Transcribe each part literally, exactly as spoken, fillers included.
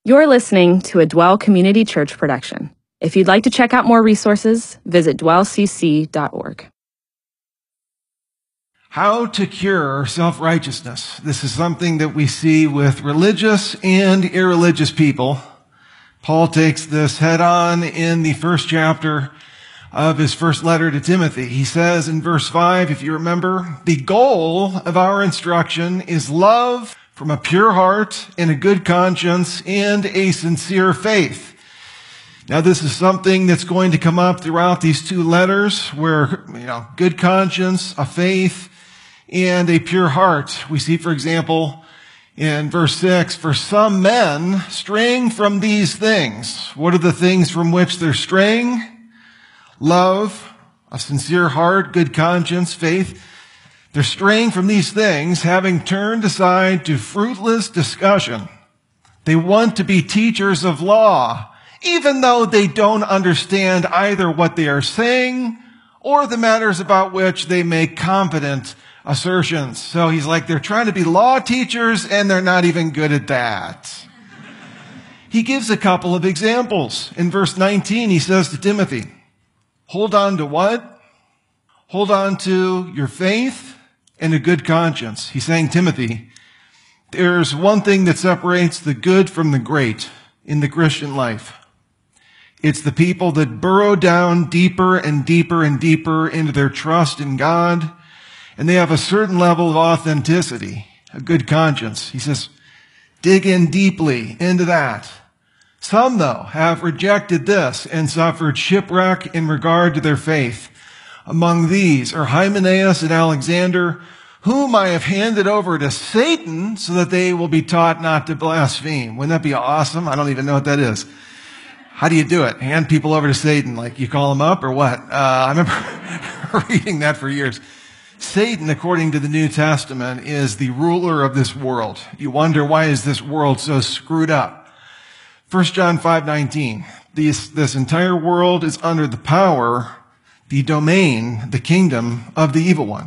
You're listening to a Dwell Community Church production. If you'd like to check out more resources, visit dwell c c dot org. How to cure self-righteousness. This is something that we see with religious and irreligious people. Paul takes this head on in the first chapter of his first letter to Timothy. He says in verse five, if you remember, the goal of our instruction is love from a pure heart and a good conscience and a sincere faith. Now, this is something that's going to come up throughout these two letters where, you know, good conscience, a faith, and a pure heart. We see, for example, in verse six, for some men straying from these things. What are the things from which they're straying? Love, a sincere heart, good conscience, faith. They're straying from these things, having turned aside to fruitless discussion. They want to be teachers of law, even though they don't understand either what they are saying or the matters about which they make confident assertions. So he's like, they're trying to be law teachers and they're not even good at that. He gives a couple of examples. In verse nineteen, he says to Timothy, hold on to what? Hold on to your faith and a good conscience. He's saying, Timothy, there's one thing that separates the good from the great in the Christian life. It's the people that burrow down deeper and deeper and deeper into their trust in God, and they have a certain level of authenticity, a good conscience. He says, dig in deeply into that. Some, though, have rejected this and suffered shipwreck in regard to their faith. Among these are Hymenaeus and Alexander, whom I have handed over to Satan so that they will be taught not to blaspheme. Wouldn't that be awesome? I don't even know what that is. How do you do it? Hand people over to Satan, like you call them up or what? Uh, I remember reading that for years. Satan, according to the New Testament, is the ruler of this world. You wonder, why is this world so screwed up? First John five nineteen. This, this entire world is under the power, the domain, the kingdom of the evil one.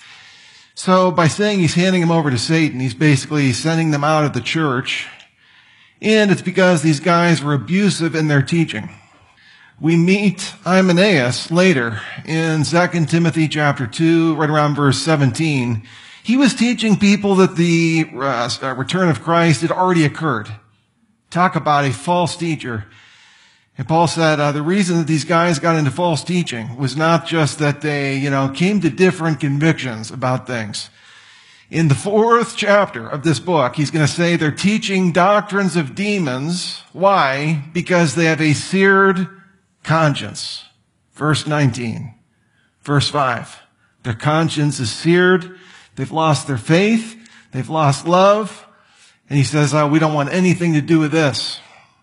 So by saying he's handing them over to Satan, he's basically sending them out of the church. And it's because these guys were abusive in their teaching. We meet Hymenaeus later in Second Timothy chapter two, right around verse seventeen. He was teaching people that the uh, return of Christ had already occurred. Talk about a false teacher. And Paul said uh, the reason that these guys got into false teaching was not just that they, you know, came to different convictions about things. In the fourth chapter of this book, he's going to say they're teaching doctrines of demons. Why? Because they have a seared conscience. Verse nineteen. Verse five. Their conscience is seared. They've lost their faith. They've lost love. And he says, oh, we don't want anything to do with this.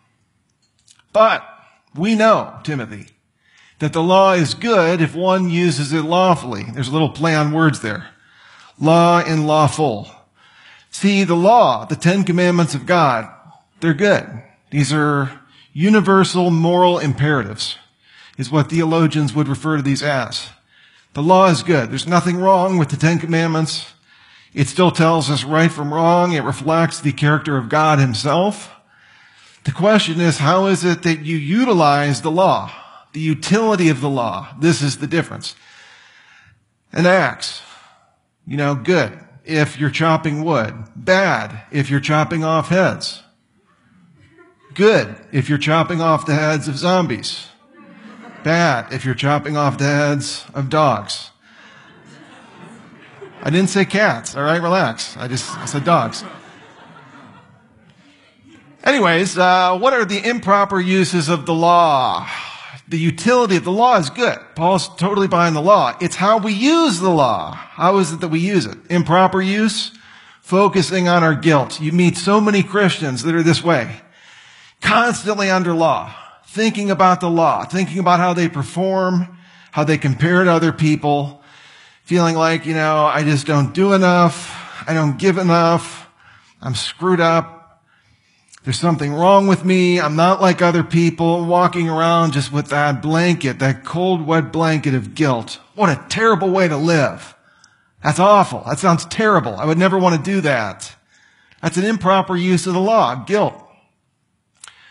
But we know, Timothy, that the law is good if one uses it lawfully. There's a little play on words there. Law and lawful. See, the law, the Ten Commandments of God, they're good. These are universal moral imperatives, is what theologians would refer to these as. The law is good. There's nothing wrong with the Ten Commandments. It still tells us right from wrong. It reflects the character of God himself. The question is, how is it that you utilize the law? The utility of the law. This is the difference. An axe, you know, good if you're chopping wood. Bad if you're chopping off heads. Good if you're chopping off the heads of zombies. Bad if you're chopping off the heads of dogs. I didn't say cats, all right? Relax. I just I said dogs. Anyways, uh, what are the improper uses of the law? The utility of the law is good. Paul's totally behind the law. It's how we use the law. How is it that we use it? Improper use? Focusing on our guilt. You meet so many Christians that are this way. Constantly under law. Thinking about the law. Thinking about how they perform. How they compare to other people. Feeling like, you know, I just don't do enough. I don't give enough. I'm screwed up. There's something wrong with me. I'm not like other people, walking around just with that blanket, that cold, wet blanket of guilt. What a terrible way to live. That's awful. That sounds terrible. I would never want to do that. That's an improper use of the law, guilt.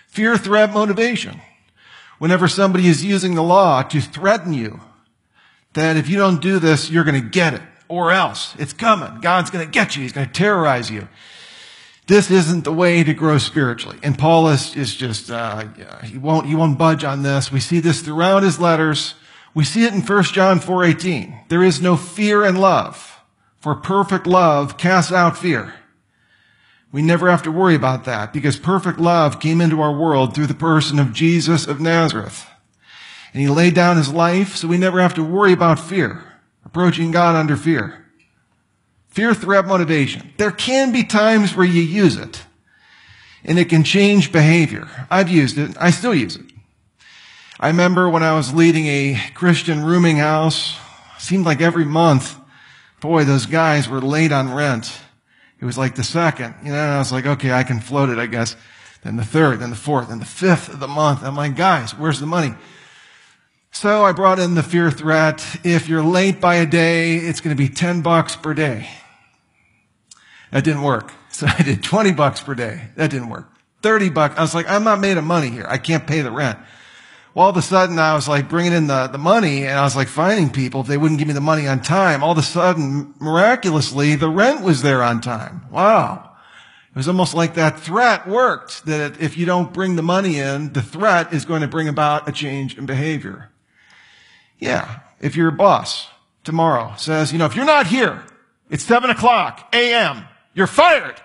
Fear, threat, motivation. Whenever somebody is using the law to threaten you, that if you don't do this, you're going to get it, or else it's coming. God's going to get you. He's going to terrorize you. This isn't the way to grow spiritually. And Paul is, is just, uh, he won't, he won't budge on this. We see this throughout his letters. We see it in First John four eighteen. There is no fear in love, for perfect love casts out fear. We never have to worry about that because perfect love came into our world through the person of Jesus of Nazareth. And he laid down his life, so we never have to worry about fear, approaching God under fear. Fear, threat, motivation. There can be times where you use it, and it can change behavior. I've used it. I still use it. I remember when I was leading a Christian rooming house, it seemed like every month, boy, those guys were late on rent. It was like the second, you know, and I was like, okay, I can float it, I guess. Then the third, then the fourth, then the fifth of the month. I'm like, guys, where's the money? So I brought in the fear threat. If you're late by a day, it's going to be ten bucks per day. That didn't work. So I did twenty bucks per day. That didn't work. thirty bucks. I was like, I'm not made of money here. I can't pay the rent. Well, all of a sudden I was like bringing in the, the money and I was like finding people if they wouldn't give me the money on time. All of a sudden, miraculously, the rent was there on time. Wow. It was almost like that threat worked, that if you don't bring the money in, the threat is going to bring about a change in behavior. Yeah. If your boss tomorrow says, you know, if you're not here, it's seven o'clock a m, you're fired.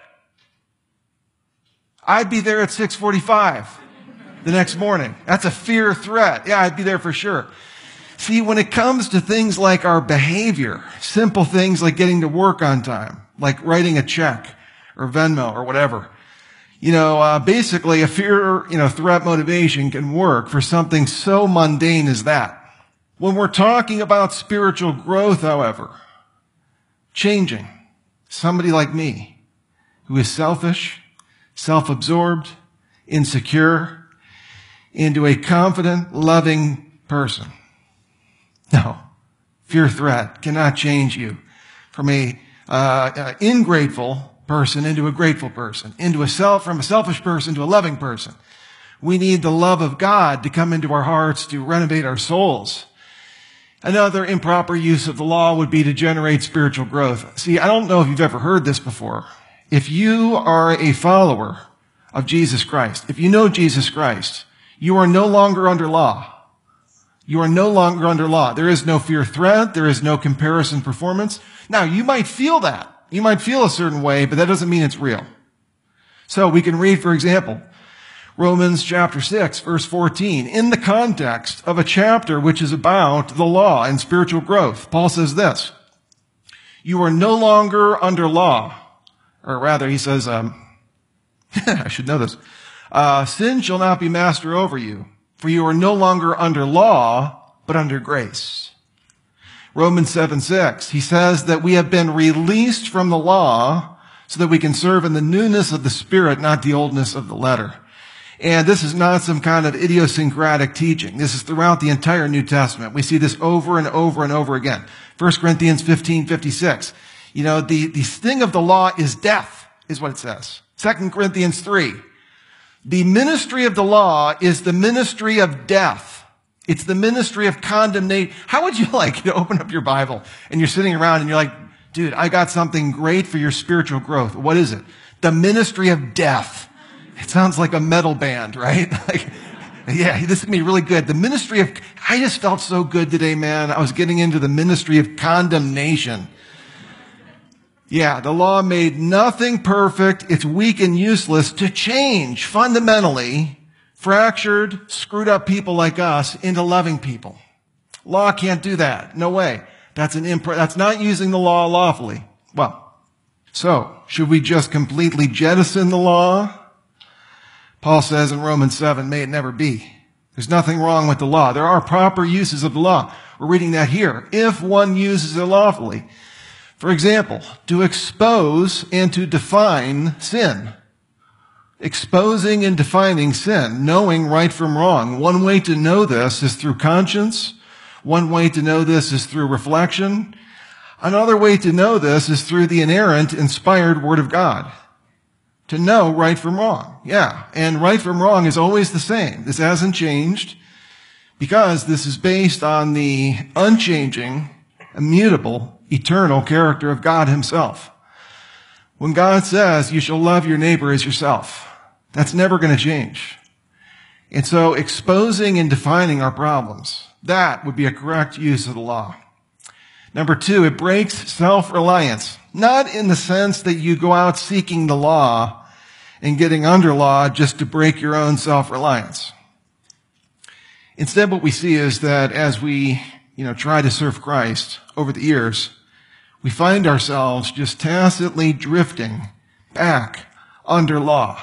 I'd be there at six forty-five. The next morning. That's a fear threat. Yeah, I'd be there for sure. See, when it comes to things like our behavior, simple things like getting to work on time, like writing a check or Venmo or whatever, you know, uh, basically a fear, you know, threat motivation can work for something so mundane as that. When we're talking about spiritual growth, however, changing somebody like me who is selfish, self-absorbed, insecure, into a confident, loving person. No. Fear threat cannot change you from a uh, uh, ingrateful person into a grateful person, into a self, from a selfish person to a loving person. We need the love of God to come into our hearts to renovate our souls. Another improper use of the law would be to generate spiritual growth. See, I don't know if you've ever heard this before. If you are a follower of Jesus Christ, if you know Jesus Christ, you are no longer under law. You are no longer under law. There is no fear threat. There is no comparison performance. Now, you might feel that. You might feel a certain way, but that doesn't mean it's real. So we can read, for example, Romans chapter six, verse fourteen, in the context of a chapter which is about the law and spiritual growth. Paul says this, you are no longer under law. Or rather, he says, um, I should know this. Uh, sin shall not be master over you, for you are no longer under law, but under grace. Romans seven six, he says that we have been released from the law so that we can serve in the newness of the Spirit, not the oldness of the letter. And this is not some kind of idiosyncratic teaching. This is throughout the entire New Testament. We see this over and over and over again. First Corinthians fifteen fifty-six. You know, the, the sting of the law is death, is what it says. Second Corinthians three. The ministry of the law is the ministry of death. It's the ministry of condemnation. How would you like to open up your Bible and you're sitting around and you're like, dude, I got something great for your spiritual growth. What is it? The ministry of death. It sounds like a metal band, right? Like, yeah, this is going to be really good. The ministry of, I just felt so good today, man. I was getting into the ministry of condemnation. Yeah, the law made nothing perfect. It's weak and useless to change fundamentally fractured, screwed up people like us into loving people. Law can't do that. No way. That's an imp- that's not using the law lawfully. Well, so should we just completely jettison the law? Paul says in Romans seven, may it never be. There's nothing wrong with the law. There are proper uses of the law. We're reading that here. If one uses it lawfully. For example, to expose and to define sin. Exposing and defining sin, knowing right from wrong. One way to know this is through conscience. One way to know this is through reflection. Another way to know this is through the inerrant, inspired Word of God. to know right from wrong. Yeah, and right from wrong is always the same. This hasn't changed because this is based on the unchanging, immutable, eternal character of God himself. When God says you shall love your neighbor as yourself, that's never going to change. And so exposing and defining our problems, that would be a correct use of the law. Number two, it breaks self-reliance. Not in the sense that you go out seeking the law and getting under law just to break your own self-reliance. Instead, what we see is that as we, you know, try to serve Christ over the years, we find ourselves just tacitly drifting back under law.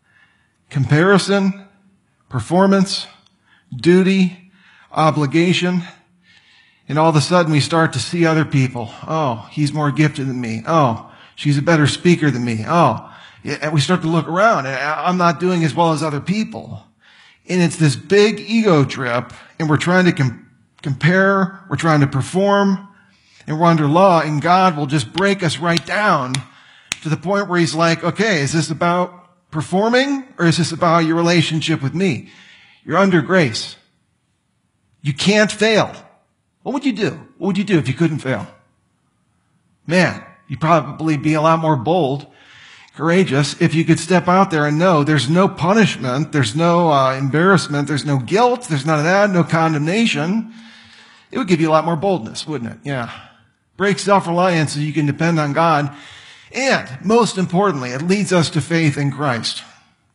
Comparison, performance, duty, obligation, and all of a sudden we start to see other people. Oh, he's more gifted than me. Oh, she's a better speaker than me. Oh, and we start to look around and I'm not doing as well as other people. And it's this big ego trip and we're trying to com- compare, we're trying to perform, and we're under law, and God will just break us right down to the point where he's like, okay, is this about performing or is this about your relationship with me? You're under grace. You can't fail. What would you do? What would you do if you couldn't fail? Man, you'd probably be a lot more bold, courageous, if you could step out there and know there's no punishment, there's no uh, embarrassment, there's no guilt, there's none of that, no condemnation. It would give you a lot more boldness, wouldn't it? Yeah. Break self-reliance so you can depend on God. And most importantly, it leads us to faith in Christ.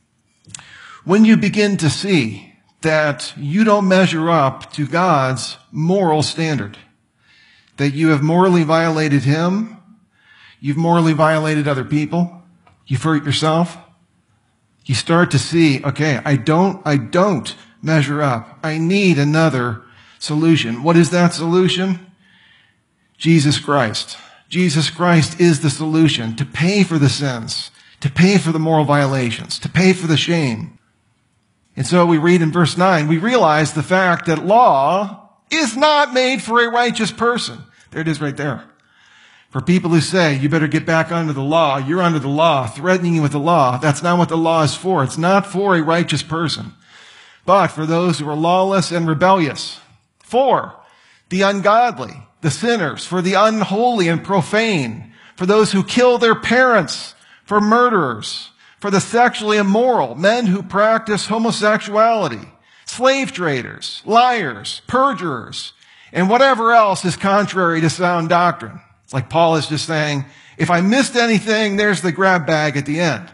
When you begin to see that you don't measure up to God's moral standard, that you have morally violated him, you've morally violated other people, you've hurt yourself, you start to see, okay, I don't, I don't measure up. I need another solution. What is that solution? Jesus Christ. Jesus Christ is the solution to pay for the sins, to pay for the moral violations, to pay for the shame. And so we read in verse nine, we realize the fact that law is not made for a righteous person. There it is right there. For people who say, you better get back under the law, you're under the law, threatening you with the law, that's not what the law is for. It's not for a righteous person, but for those who are lawless and rebellious, for the ungodly, the sinners, for the unholy and profane, for those who kill their parents, for murderers, for the sexually immoral, men who practice homosexuality, slave traders, liars, perjurers, and whatever else is contrary to sound doctrine. It's like Paul is just saying, if I missed anything, there's the grab bag at the end.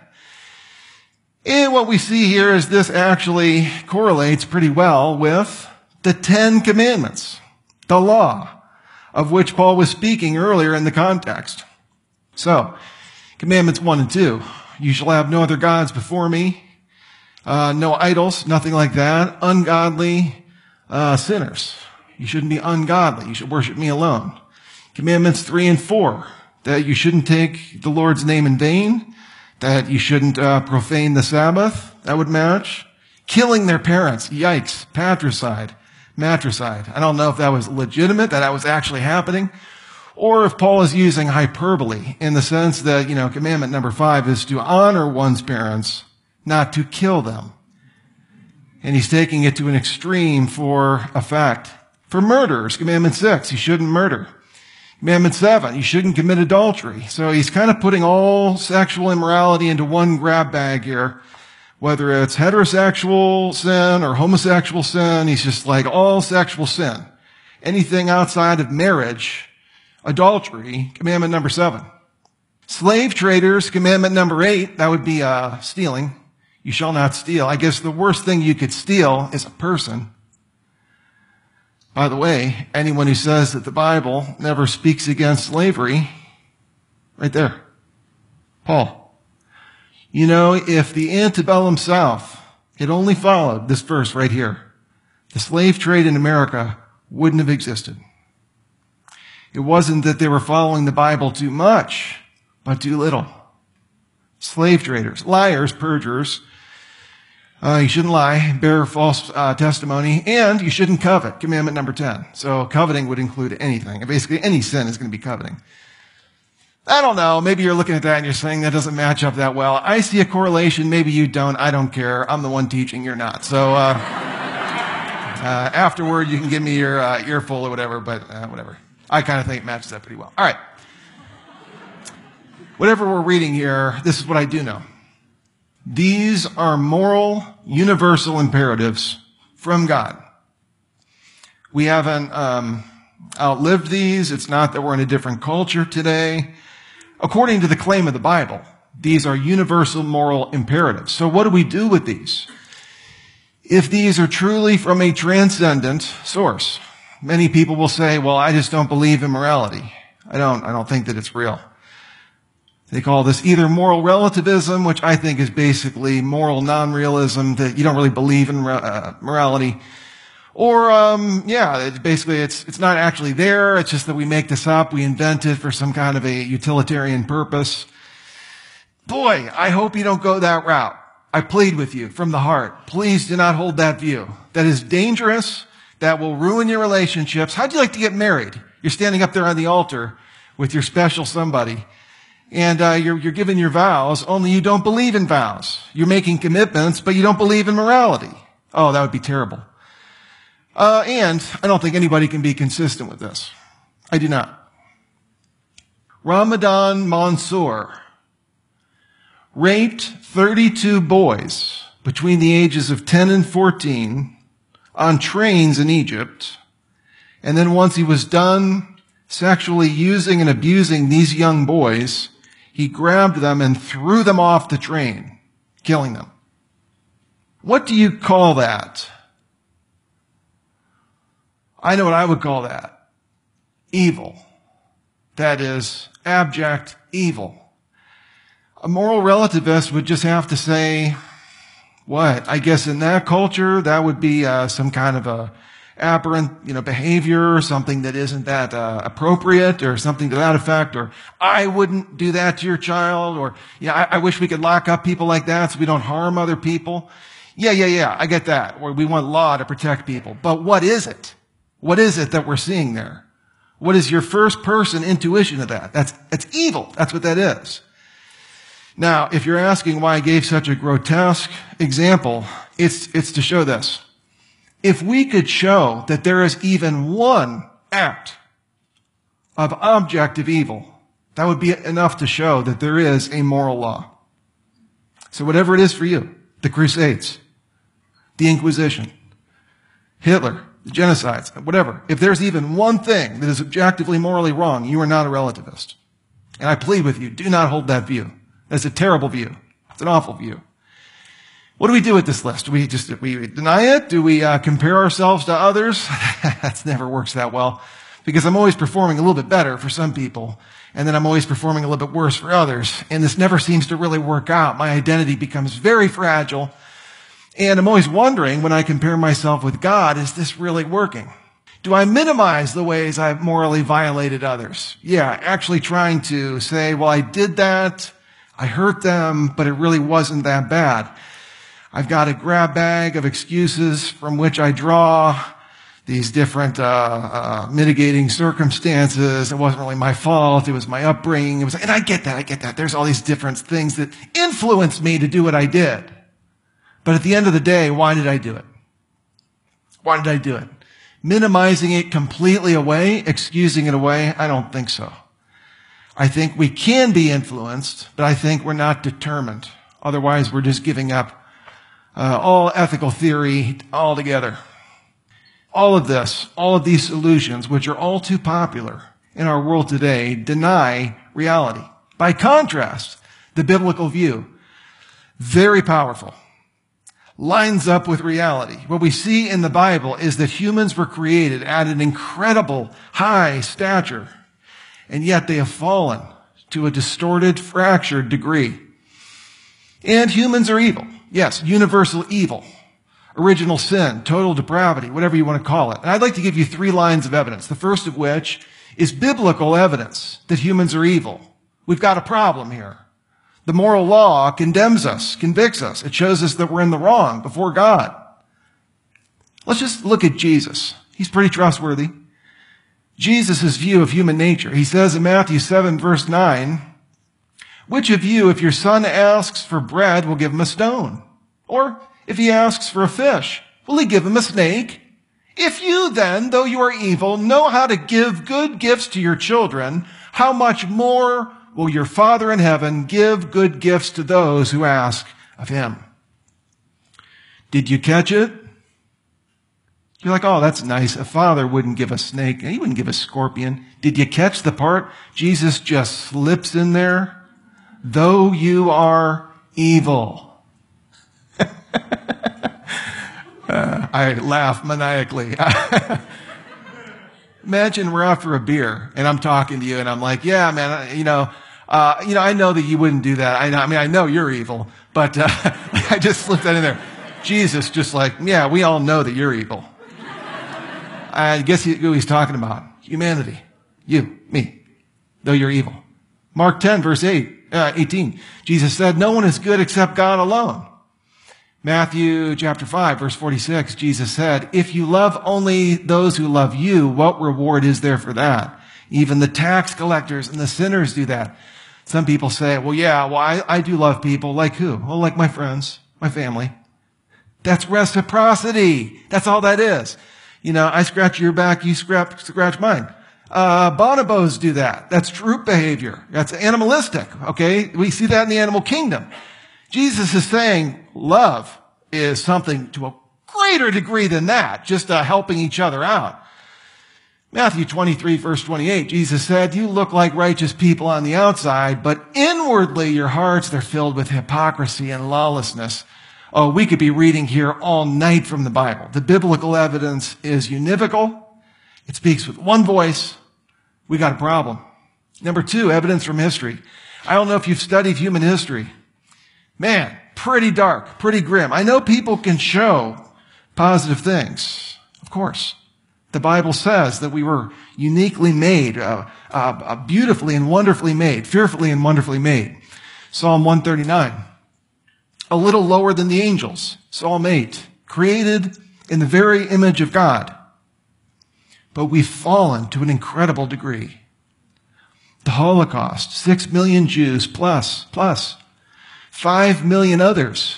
And what we see here is this actually correlates pretty well with the Ten Commandments, the law, of which Paul was speaking earlier in the context. So, Commandments one and two. You shall have no other gods before me. Uh, no idols, nothing like that. Ungodly uh, sinners. You shouldn't be ungodly. You should worship me alone. Commandments three and four. That you shouldn't take the Lord's name in vain. That you shouldn't uh, profane the Sabbath. That would match. Killing their parents. Yikes. Patricide. Matricide. I don't know if that was legitimate, that that was actually happening, or if Paul is using hyperbole in the sense that, you know, commandment number five is to honor one's parents, not to kill them. And he's taking it to an extreme for effect. For murderers, commandment six, you shouldn't murder. Commandment seven, you shouldn't commit adultery. So he's kind of putting all sexual immorality into one grab bag here. Whether it's heterosexual sin or homosexual sin, he's just like all sexual sin. Anything outside of marriage, adultery, commandment number seven. Slave traders, commandment number eight, that would be uh, stealing. You shall not steal. I guess the worst thing you could steal is a person. By the way, anyone who says that the Bible never speaks against slavery, right there, Paul. You know, if the antebellum South had only followed this verse right here, the slave trade in America wouldn't have existed. It wasn't that they were following the Bible too much, but too little. Slave traders, liars, perjurers. Uh, you shouldn't lie, bear false uh, testimony, and you shouldn't covet, commandment number ten. So coveting would include anything. Basically, any sin is going to be coveting. I don't know. Maybe you're looking at that and you're saying that doesn't match up that well. I see a correlation. Maybe you don't. I don't care. I'm the one teaching. You're not. So uh, uh, afterward, you can give me your uh, earful or whatever, but uh, whatever. I kind of think it matches up pretty well. All right. Whatever we're reading here, this is what I do know. These are moral, universal imperatives from God. We haven't um, outlived these. It's not that we're in a different culture today. According to the claim of the Bible, these are universal moral imperatives. So what do we do with these? If these are truly from a transcendent source, many people will say, well, I just don't believe in morality. I don't, I don't think that it's real. They call this either moral relativism, which I think is basically moral non-realism, that you don't really believe in uh, morality. Or, um, yeah, it basically it's, it's not actually there. It's just that we make this up. We invent it for some kind of a utilitarian purpose. Boy, I hope you don't go that route. I plead with you from the heart. Please do not hold that view. That is dangerous. That will ruin your relationships. How'd you like to get married? You're standing up there on the altar with your special somebody. And, uh, you're, you're giving your vows, only you don't believe in vows. You're making commitments, but you don't believe in morality. Oh, that would be terrible. Uh, and I don't think anybody can be consistent with this. I do not. Ramadan Mansour raped thirty-two boys between the ages of ten and fourteen on trains in Egypt. And then once he was done sexually using and abusing these young boys, he grabbed them and threw them off the train, killing them. What do you call that? I know what I would call that. Evil. That is abject evil. A moral relativist would just have to say, what? I guess in that culture, that would be uh, some kind of a aberrant, you know, behavior, something that isn't that uh, appropriate, or something to that effect, or I wouldn't do that to your child, or yeah, I, I wish we could lock up people like that so we don't harm other people. Yeah, yeah, yeah, I get that. Or we want law to protect people. But what is it? What is it that we're seeing there? What is your first person intuition of that? That's, that's evil. That's what that is. Now, if you're asking why I gave such a grotesque example, it's, it's to show this. If we could show that there is even one act of objective evil, that would be enough to show that there is a moral law. So whatever it is for you, the Crusades, the Inquisition, Hitler, the genocides, whatever. If there's even one thing that is objectively morally wrong, you are not a relativist. And I plead with you, do not hold that view. That's a terrible view. It's an awful view. What do we do with this list? Do we just do we deny it? Do we uh, compare ourselves to others? That never works that well, because I'm always performing a little bit better for some people, and then I'm always performing a little bit worse for others. And this never seems to really work out. My identity becomes very fragile. And I'm always wondering, when I compare myself with God, is this really working? Do I minimize the ways I've morally violated others? Yeah, actually trying to say, well, I did that, I hurt them, but it really wasn't that bad. I've got a grab bag of excuses from which I draw these different uh, uh mitigating circumstances. It wasn't really my fault. It was my upbringing. It was, and I get that. I get that. There's all these different things that influenced me to do what I did. But at the end of the day, why did I do it? Why did I do it? Minimizing it completely away, excusing it away? I don't think so. I think we can be influenced, but I think we're not determined. Otherwise, we're just giving up uh, all ethical theory altogether. All of this, all of these solutions, which are all too popular in our world today, deny reality. By contrast, the biblical view, very powerful, lines up with reality. What we see in the Bible is that humans were created at an incredible high stature, and yet they have fallen to a distorted, fractured degree. And humans are evil. Yes, universal evil. Original sin, total depravity, whatever you want to call it. And I'd like to give you three lines of evidence. The first of which is biblical evidence that humans are evil. We've got a problem here. The moral law condemns us, convicts us. It shows us that we're in the wrong before God. Let's just look at Jesus. He's pretty trustworthy. Jesus' view of human nature. He says in Matthew seven, verse nine, which of you, if your son asks for bread, will give him a stone? Or if he asks for a fish, will he give him a snake? If you then, though you are evil, know how to give good gifts to your children, how much more will your Father in heaven give good gifts to those who ask of him? Did you catch it? You're like, oh, that's nice. A father wouldn't give a snake. He wouldn't give a scorpion. Did you catch the part? Jesus just slips in there. Though you are evil. uh, I laugh maniacally. Imagine we're out for a beer and I'm talking to you and I'm like, yeah, man, you know, uh, you know, I know that you wouldn't do that. I, know, I mean, I know you're evil, but uh, I just slipped that in there. Jesus just like, yeah, we all know that you're evil. I guess who he's talking about? Humanity. You, me, though you're evil. Mark ten, verse eight, uh, eighteen. Jesus said, no one is good except God alone. Matthew chapter five, verse forty-six, Jesus said, if you love only those who love you, what reward is there for that? Even the tax collectors and the sinners do that. Some people say, well, yeah, well, I, I do love people. Like who? Well, like my friends, my family. That's reciprocity. That's all that is. You know, I scratch your back, you scratch, scratch mine. Uh, bonobos do that. That's troop behavior. That's animalistic, okay? We see that in the animal kingdom. Jesus is saying love is something to a greater degree than that, just uh, helping each other out. Matthew twenty-three, verse twenty-eight, Jesus said, you look like righteous people on the outside, but inwardly your hearts, they're filled with hypocrisy and lawlessness. Oh, we could be reading here all night from the Bible. The biblical evidence is univocal. It speaks with one voice. We got a problem. Number two, evidence from history. I don't know if you've studied human history. Man, pretty dark, pretty grim. I know people can show positive things. Of course. The Bible says that we were uniquely made, uh, uh, beautifully and wonderfully made, fearfully and wonderfully made. Psalm one thirty-nine. A little lower than the angels. Psalm eight. Created in the very image of God. But we've fallen to an incredible degree. The Holocaust, six million Jews plus, plus, five million others.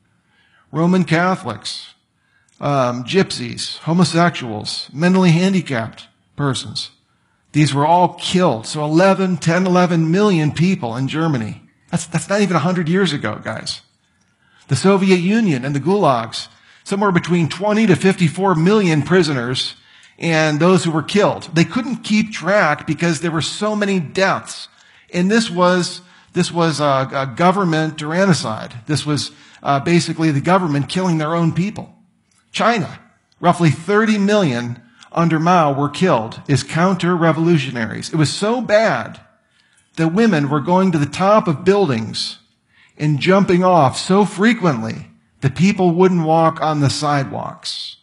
Roman Catholics, um, gypsies, homosexuals, mentally handicapped persons. These were all killed. So eleven, ten, eleven million people in Germany. That's, that's not even a hundred years ago, guys. The Soviet Union and the gulags, somewhere between twenty to fifty-four million prisoners and those who were killed. They couldn't keep track because there were so many deaths. And this was, this was a, a government tyrannicide. This was uh, basically the government killing their own people. China, roughly thirty million under Mao were killed as counter-revolutionaries. It was so bad that women were going to the top of buildings and jumping off so frequently that people wouldn't walk on the sidewalks,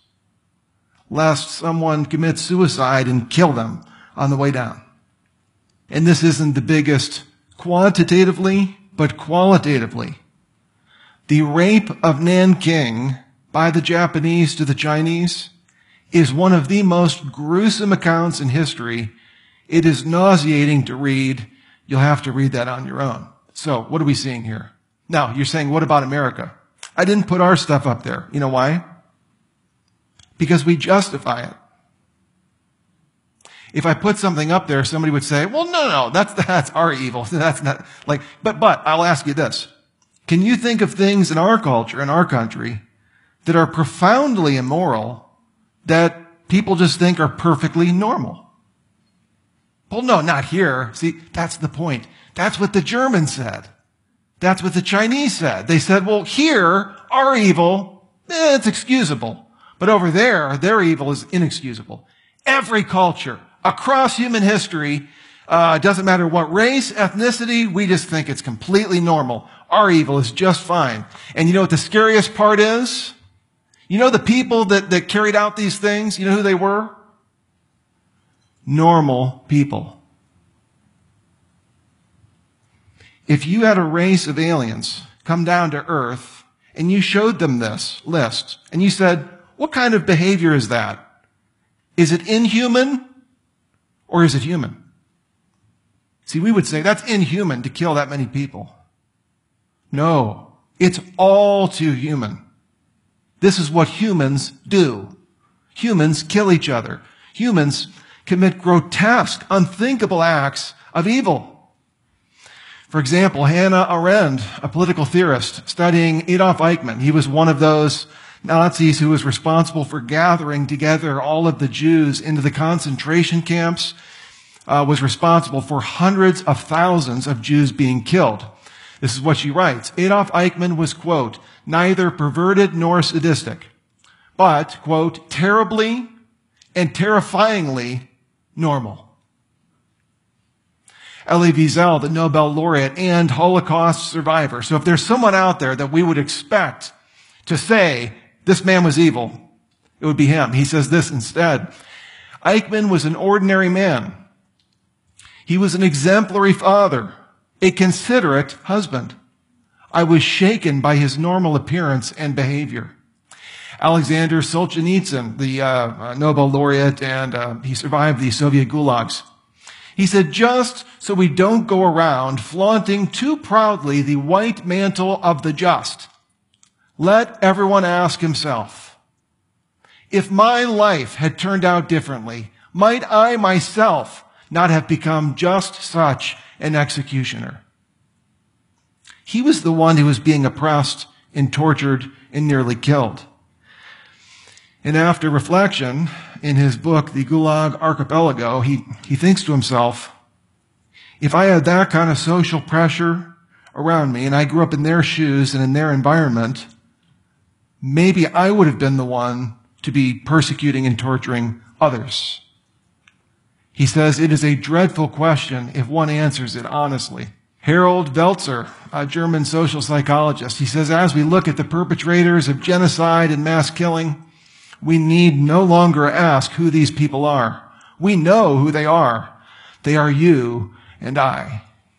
lest someone commit suicide and kill them on the way down. And this isn't the biggest quantitatively, but qualitatively. The rape of Nanking by the Japanese to the Chinese is one of the most gruesome accounts in history. It is nauseating to read. You'll have to read that on your own. So what are we seeing here? Now, you're saying, what about America? I didn't put our stuff up there. You know why? Because we justify it. If I put something up there, somebody would say, well, no, no, that's, that's our evil. That's not like, but, but I'll ask you this. Can you think of things in our culture, in our country, that are profoundly immoral that people just think are perfectly normal? Well, no, not here. See, that's the point. That's what the Germans said. That's what the Chinese said. They said, well, here, our evil, eh, it's excusable. But over there, their evil is inexcusable. Every culture, across human history, uh, doesn't matter what race, ethnicity, we just think it's completely normal. Our evil is just fine. And you know what the scariest part is? You know the people that, that carried out these things, you know who they were? Normal people. If you had a race of aliens come down to Earth and you showed them this list and you said, what kind of behavior is that? Is it inhuman Or is it human? See, we would say that's inhuman to kill that many people. No, it's all too human. This is what humans do. Humans kill each other. Humans commit grotesque, unthinkable acts of evil. For example, Hannah Arendt, a political theorist studying Adolf Eichmann, he was one of those Nazis who was responsible for gathering together all of the Jews into the concentration camps, uh, was responsible for hundreds of thousands of Jews being killed. This is what she writes. Adolf Eichmann was, quote, neither perverted nor sadistic, but, quote, terribly and terrifyingly normal. Elie Wiesel, the Nobel laureate and Holocaust survivor. So if there's someone out there that we would expect to say, this man was evil, it would be him. He says this instead. Eichmann was an ordinary man. He was an exemplary father, a considerate husband. I was shaken by his normal appearance and behavior. Alexander Solzhenitsyn, the uh, Nobel laureate, and uh, he survived the Soviet gulags. He said, just so we don't go around flaunting too proudly the white mantle of the just, let everyone ask himself, if my life had turned out differently, might I myself not have become just such an executioner? He was the one who was being oppressed and tortured and nearly killed. And after reflection, in his book, The Gulag Archipelago, he, he thinks to himself, if I had that kind of social pressure around me and I grew up in their shoes and in their environment, maybe I would have been the one to be persecuting and torturing others. He says it is a dreadful question if one answers it honestly. Harold Veltzer, a German social psychologist, he says, as we look at the perpetrators of genocide and mass killing, we need no longer ask who these people are. We know who they are. They are you and I.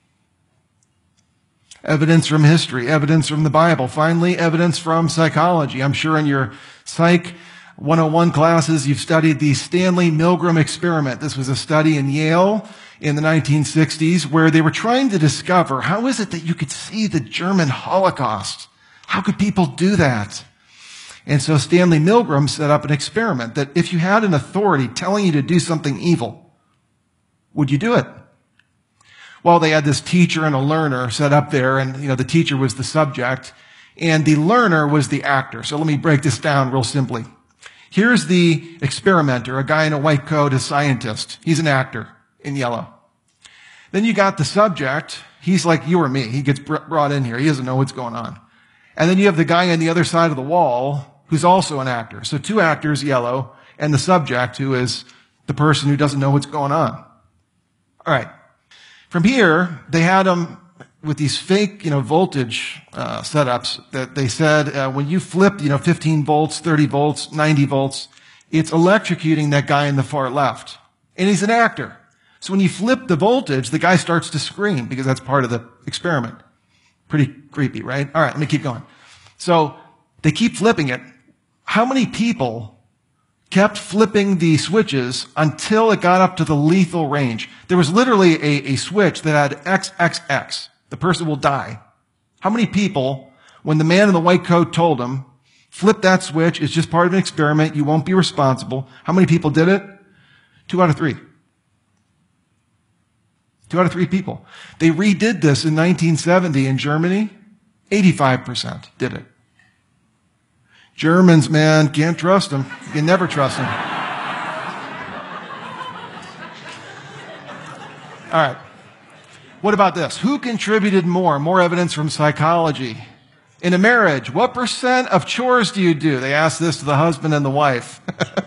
Evidence from history, evidence from the Bible, finally, evidence from psychology. I'm sure in your Psych one oh one classes, you've studied the Stanley Milgram experiment. This was a study in Yale in the nineteen sixties where they were trying to discover how is it that you could see the German Holocaust? How could people do that? And so Stanley Milgram set up an experiment that if you had an authority telling you to do something evil, would you do it? Well, they had this teacher and a learner set up there, and you know the teacher was the subject, and the learner was the actor. So let me break this down real simply. Here's the experimenter, a guy in a white coat, a scientist. He's an actor in yellow. Then you got the subject. He's like you or me. He gets brought in here. He doesn't know what's going on. And then you have the guy on the other side of the wall who's also an actor. So two actors, yellow, and the subject who is the person who doesn't know what's going on. All right. From here, they had him with these fake, you know, voltage uh, setups that they said uh, when you flip, you know, fifteen volts, thirty volts, ninety volts, it's electrocuting that guy in the far left. And he's an actor. So when you flip the voltage, the guy starts to scream because that's part of the experiment. Pretty creepy, right? All right, let me keep going. So they keep flipping it. How many people kept flipping the switches until it got up to the lethal range? There was literally a, a switch that had X X X. The person will die. How many people, when the man in the white coat told them, flip that switch, it's just part of an experiment, you won't be responsible. How many people did it? Two out of three. Two out of three people. They redid this in nineteen seventy in Germany. eighty-five percent did it. Germans, man, can't trust them. You can never trust them. All right. What about this? Who contributed more? More evidence from psychology. In a marriage, what percent of chores do you do? They asked this to the husband and the wife.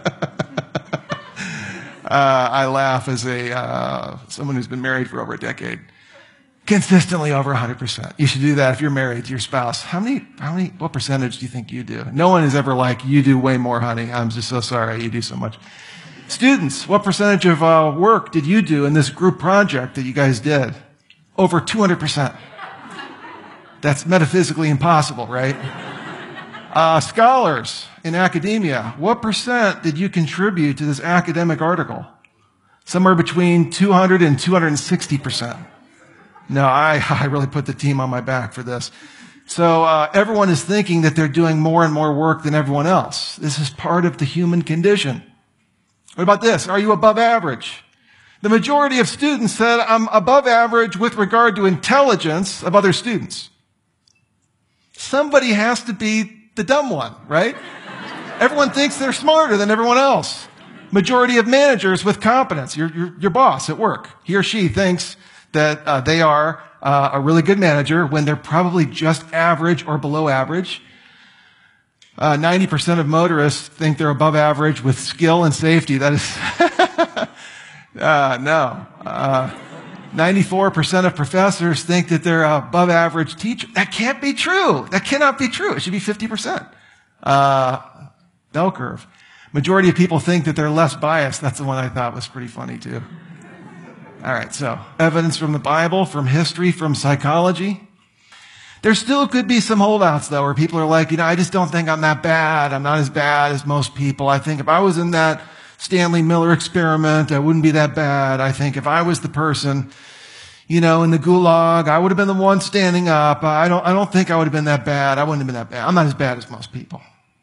uh, I laugh as a uh, someone who's been married for over a decade. Consistently over one hundred percent. You should do that if you're married to your spouse. How many, how many, what percentage do you think you do? No one is ever like, you do way more, honey. I'm just so sorry you do so much. Students, what percentage of uh, work did you do in this group project that you guys did? Over two hundred percent. That's metaphysically impossible, right? Uh, scholars in academia, what percent did you contribute to this academic article? Somewhere between two hundred and two hundred sixty percent. No, I, I really put the team on my back for this. So uh, everyone is thinking that they're doing more and more work than everyone else. This is part of the human condition. What about this? Are you above average? The majority of students said, I'm above average with regard to intelligence of other students. Somebody has to be the dumb one, right? Everyone thinks they're smarter than everyone else. Majority of managers with competence, your, your, your boss at work, he or she thinks that uh, they are uh, a really good manager when they're probably just average or below average. Uh, ninety percent of motorists think they're above average with skill and safety. That is... Uh, no. Uh, ninety-four percent of professors think that they're above average teacher. That can't be true. That cannot be true. It should be fifty percent. Uh, bell curve. Majority of people think that they're less biased. That's the one I thought was pretty funny too. All right. So evidence from the Bible, from history, from psychology. There still could be some holdouts though, where people are like, you know, I just don't think I'm that bad. I'm not as bad as most people. I think if I was in that Stanley Miller experiment, I wouldn't be that bad. I think if I was the person, you know, in the gulag, I would have been the one standing up. I don't, I don't think I would have been that bad. I wouldn't have been that bad. I'm not as bad as most people.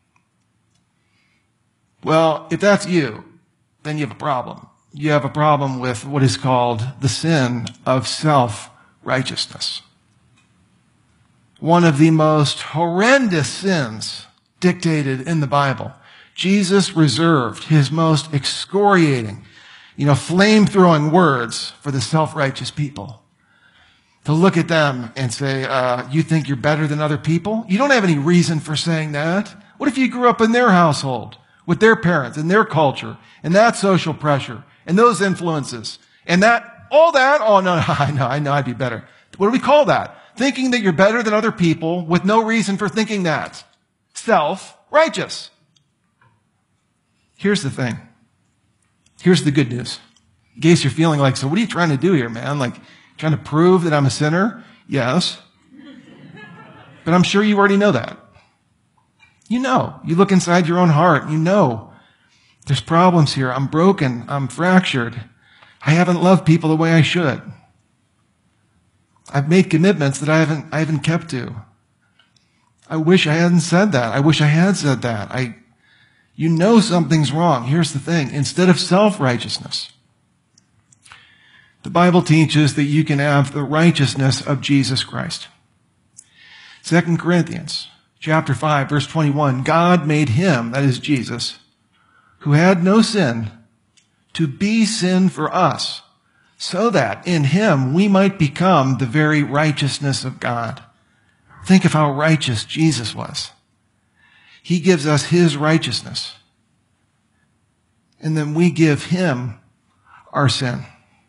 Well, if that's you, then you have a problem. You have a problem with what is called the sin of self-righteousness. One of the most horrendous sins dictated in the Bible. Jesus reserved his most excoriating, you know, flame-throwing words for the self-righteous people. To look at them and say, uh, you think you're better than other people? You don't have any reason for saying that. What if you grew up in their household, with their parents, and their culture, and that social pressure, and those influences, and that, all that? Oh, no, I know, I know I'd be better. What do we call that? Thinking that you're better than other people with no reason for thinking that. Self-righteous. Here's the thing. Here's the good news. In case you're feeling like, so what are you trying to do here, man? Like, trying to prove that I'm a sinner? Yes. But I'm sure you already know that. You know. You look inside your own heart. You know. There's problems here. I'm broken. I'm fractured. I haven't loved people the way I should. I've made commitments that I haven't, I haven't kept to. I wish I hadn't said that. I wish I had said that. I You know something's wrong. Here's the thing. Instead of self-righteousness, the Bible teaches that you can have the righteousness of Jesus Christ. Second Corinthians chapter five, verse twenty-one, God made him, that is Jesus, who had no sin, to be sin for us, so that in him we might become the very righteousness of God. Think of how righteous Jesus was. He gives us his righteousness. And then we give him our sin.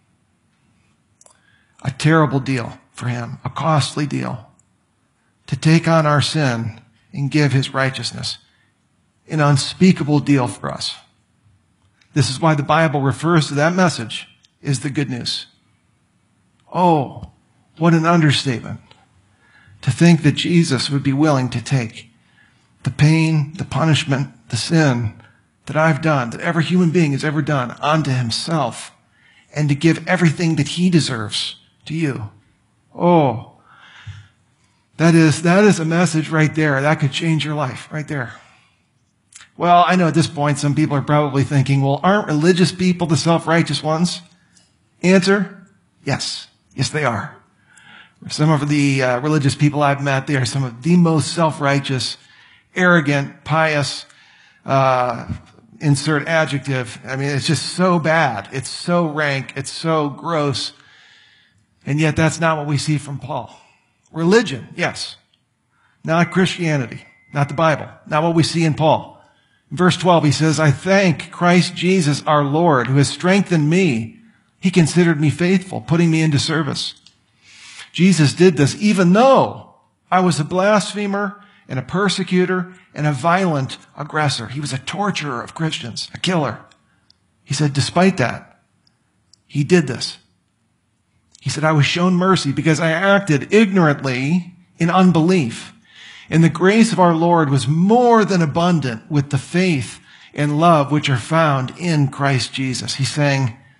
A terrible deal for him, a costly deal. To take on our sin and give his righteousness. An unspeakable deal for us. This is why the Bible refers to that message as the good news. Oh, what an understatement. To think that Jesus would be willing to take the pain, the punishment, the sin that I've done, that every human being has ever done, onto himself, and to give everything that he deserves to you. Oh, that is, that is a message right there. That could change your life right there. Well, I know at this point some people are probably thinking, well, aren't religious people the self-righteous ones? Answer, yes. Yes, they are. Some of the uh, religious people I've met, they are some of the most self-righteous, arrogant, pious, uh, insert adjective. I mean, it's just so bad. It's so rank. It's so gross. And yet that's not what we see from Paul. Religion, yes. Not Christianity. Not the Bible. Not what we see in Paul. In verse twelve, he says, I thank Christ Jesus our Lord, who has strengthened me. He considered me faithful, putting me into service. Jesus did this even though I was a blasphemer and a persecutor and a violent aggressor. He was a torturer of Christians, a killer. He said, despite that, he did this. He said, I was shown mercy because I acted ignorantly in unbelief. And the grace of our Lord was more than abundant with the faith and love which are found in Christ Jesus. He's saying,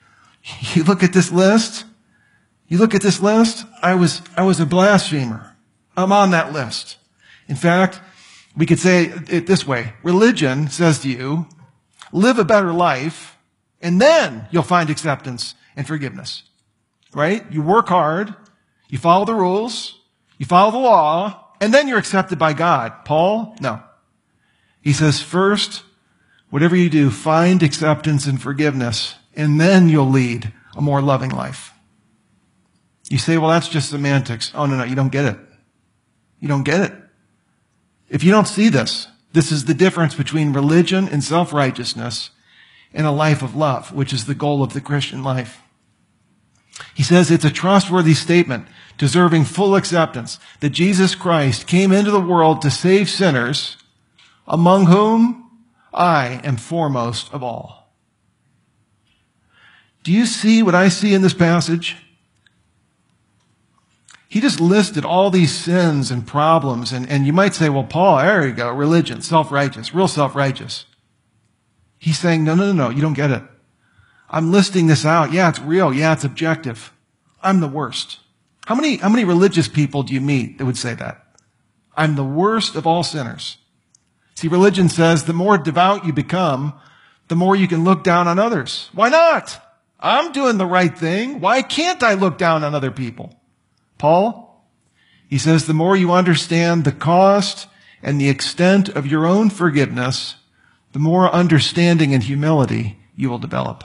You look at this list. You look at this list. I was, I was a blasphemer. I'm on that list. In fact, we could say it this way. Religion says to you, live a better life, and then you'll find acceptance and forgiveness. Right? You work hard. You follow the rules. You follow the law, and then you're accepted by God. Paul, no. He says, first, whatever you do, find acceptance and forgiveness, and then you'll lead a more loving life. You say, well, that's just semantics. Oh, no, no, you don't get it. You don't get it. If you don't see this, this is the difference between religion and self-righteousness and a life of love, which is the goal of the Christian life. He says it's a trustworthy statement, deserving full acceptance, that Jesus Christ came into the world to save sinners, among whom I am foremost of all. Do you see what I see in this passage? He just listed all these sins and problems, and, and you might say, well, Paul, there you go, religion, self-righteous, real self-righteous. He's saying, no, no, no, no, you don't get it. I'm listing this out. Yeah, it's real. Yeah, it's objective. I'm the worst. How many, how many religious people do you meet that would say that? I'm the worst of all sinners. See, religion says the more devout you become, the more you can look down on others. Why not? I'm doing the right thing. Why can't I look down on other people? Paul, he says the more you understand the cost and the extent of your own forgiveness, the more understanding and humility you will develop.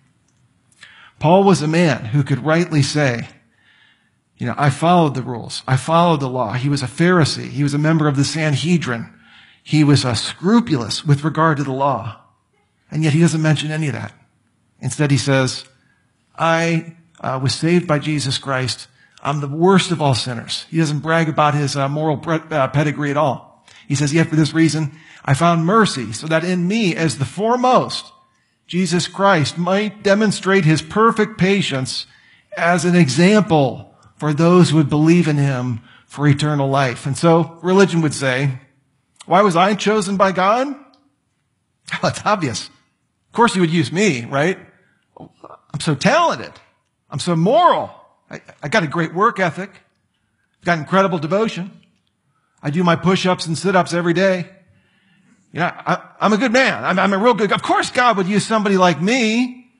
Paul was a man who could rightly say, you know, I followed the rules. I followed the law. He was a Pharisee. He was a member of the Sanhedrin. He was uh, scrupulous with regard to the law. And yet he doesn't mention any of that. Instead, he says, I uh, was saved by Jesus Christ. I'm the worst of all sinners. He doesn't brag about his uh, moral pre- uh, pedigree at all. He says, yet for this reason, I found mercy so that in me as the foremost, Jesus Christ might demonstrate his perfect patience as an example for those who would believe in him for eternal life. And so religion would say, why was I chosen by God? Well, it's obvious. Of course he would use me, right? I'm so talented. I'm so moral. I, I got a great work ethic. I've got incredible devotion. I do my push-ups and sit-ups every day. You know, I, I'm a good man. I'm, I'm a real good, of course God would use somebody like me.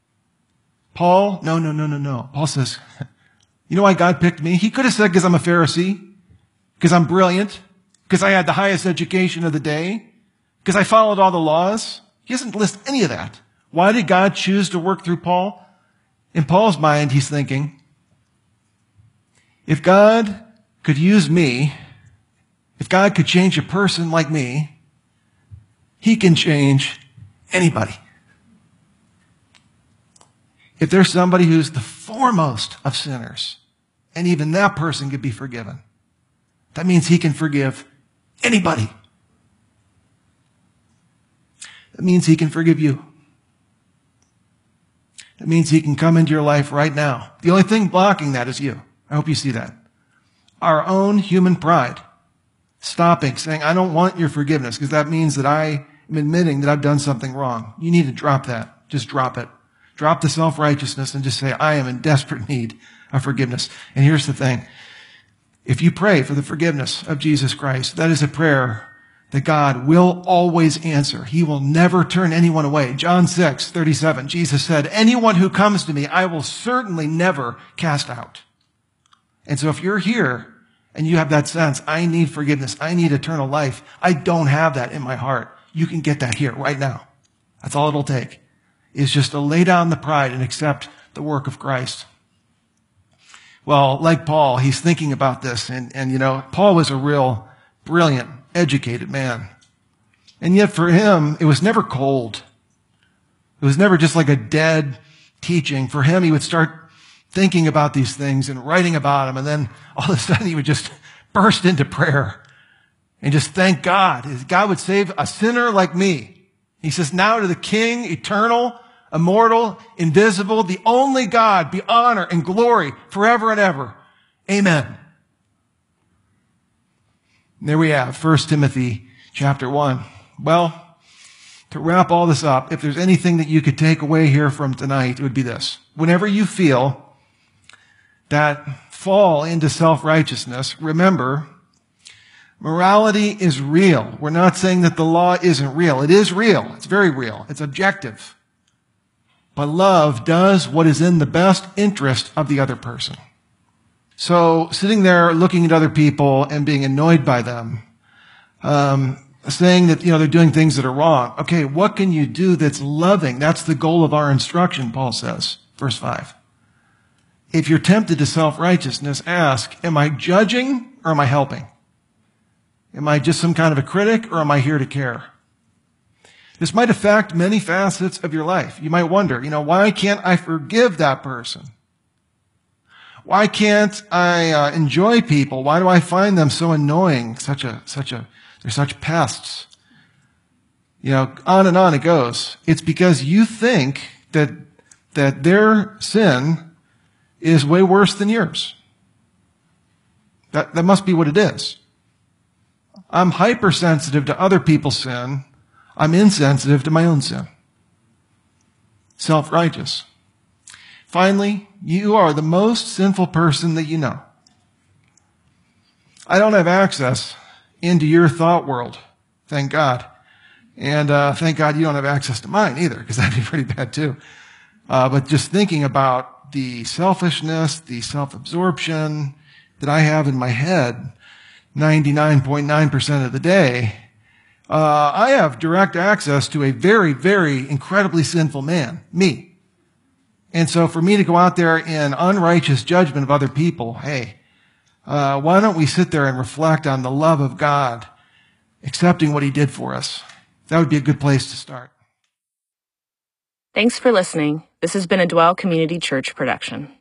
Paul, no, no, no, no, no. Paul says, you know why God picked me? He could have said because I'm a Pharisee, because I'm brilliant, because I had the highest education of the day, because I followed all the laws. He doesn't list any of that. Why did God choose to work through Paul? In Paul's mind, he's thinking, if God could use me, if God could change a person like me, he can change anybody. If there's somebody who's the foremost of sinners, and even that person could be forgiven, that means he can forgive anybody. That means he can forgive you. That means he can come into your life right now. The only thing blocking that is you. I hope you see that. Our own human pride. Stopping, saying, I don't want your forgiveness, because that means that I am admitting that I've done something wrong. You need to drop that. Just drop it. Drop the self-righteousness and just say, I am in desperate need of forgiveness. And here's the thing. If you pray for the forgiveness of Jesus Christ, that is a prayer that God will always answer. He will never turn anyone away. John six thirty-seven, Jesus said, anyone who comes to me, I will certainly never cast out. And so if you're here and you have that sense, I need forgiveness, I need eternal life, I don't have that in my heart, you can get that here right now. That's all it'll take, is just to lay down the pride and accept the work of Christ. Well, like Paul, he's thinking about this. And, and you know, Paul was a real brilliant, educated man. And yet for him, it was never cold. It was never just like a dead teaching. For him, he would start thinking about these things and writing about them. And then all of a sudden he would just burst into prayer and just thank God. God would save a sinner like me. He says, now to the King, eternal, immortal, invisible, the only God, be honor and glory forever and ever. Amen. And there we have First Timothy chapter one. Well, To wrap all this up, if there's anything that you could take away here from tonight, it would be this. Whenever you feel that fall into self-righteousness, remember, morality is real. We're not saying that the law isn't real. It is real. It's very real. It's objective. But love does what is in the best interest of the other person. So sitting there looking at other people and being annoyed by them, um, saying that, you know, they're doing things that are wrong. Okay, what can you do that's loving? That's the goal of our instruction, Paul says, verse five. If you're tempted to self-righteousness, ask, am I judging or am I helping? Am I just some kind of a critic or am I here to care? This might affect many facets of your life. You might wonder, you know, why can't I forgive that person? Why can't I uh, enjoy people? Why do I find them so annoying? Such a, such a, they're such pests. You know, on and on it goes. It's because you think that, that their sin is way worse than yours. That, that must be what it is. I'm hypersensitive to other people's sin. I'm insensitive to my own sin. Self-righteous. Finally, you are the most sinful person that you know. I don't have access into your thought world, thank God. And uh, thank God you don't have access to mine either, because that'd be pretty bad too. Uh, but just thinking about the selfishness, the self-absorption that I have in my head ninety-nine point nine percent of the day, uh, I have direct access to a very, very incredibly sinful man, me. And so for me to go out there in unrighteous judgment of other people, hey, uh, why don't we sit there and reflect on the love of God, accepting what he did for us? That would be a good place to start. Thanks for listening. This has been a Dwell Community Church production.